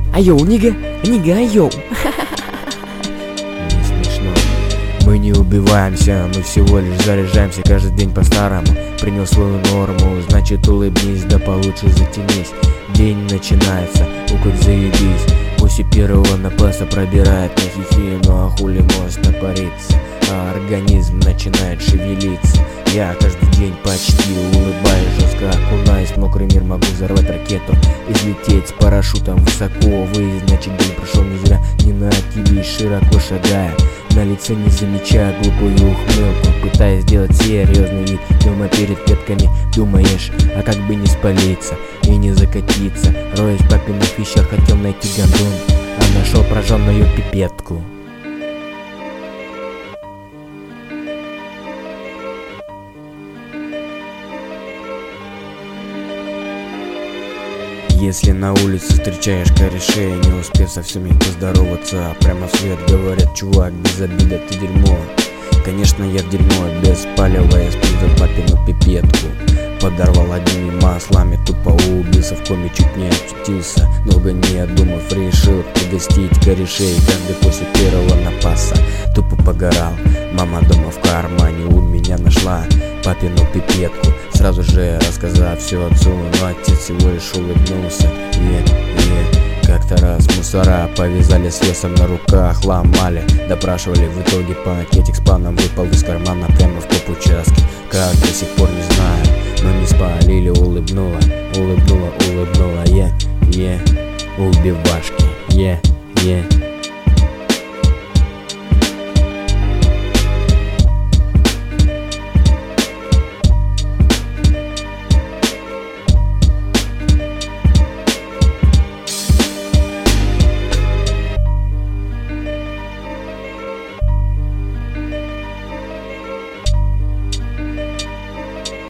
Айоу, нига, айоу. Не смешно. Мы не убиваемся, мы всего лишь заряжаемся каждый день по-старому. Принял свою норму, значит улыбнись, да получше затянись. День начинается, как заебись. После первого напаса пробирает на хихи, ну а хули может напариться, а организм начинает шевелиться. Я каждый день почти улыбаюсь, жестко окунаюсь в мокрый мир, могу взорвать ракету и взлететь с парашютом высоко. Выезд, значит, день прошел не зря, не на тебе, широко шагая, на лице не замечая глупую ухмылку, пытаясь сделать серьезный вид. Дома перед петками думаешь, а как бы не спалиться и не закатиться. Роясь в папиных вещах, хотел найти гондон, а нашел прожженную пипетку. Если на улице встречаешь корешей, не успев со всеми поздороваться, прямо вслед говорят: чувак, без обида, ты дерьмо. Конечно, я в дерьмо, без палева я спиздил папину пипетку. Подорвал одними маслами, тупо убился, в коме чуть не очутился. Долго не отдумав, решил пригостить корешей. Каждый после первого напаса тупо погорал. Мама дома в кармане у меня нашла папину пипетку, сразу же рассказав все отцу, но отец всего лишь улыбнулся. Как-то раз мусора повязали с весом на руках, ломали, допрашивали, в итоге пакетик с планом выпал из кармана прямо в топ участке. Как, до сих пор не знаю, но не спалили, улыбнула, улыбнула, улыбнула, убивашки,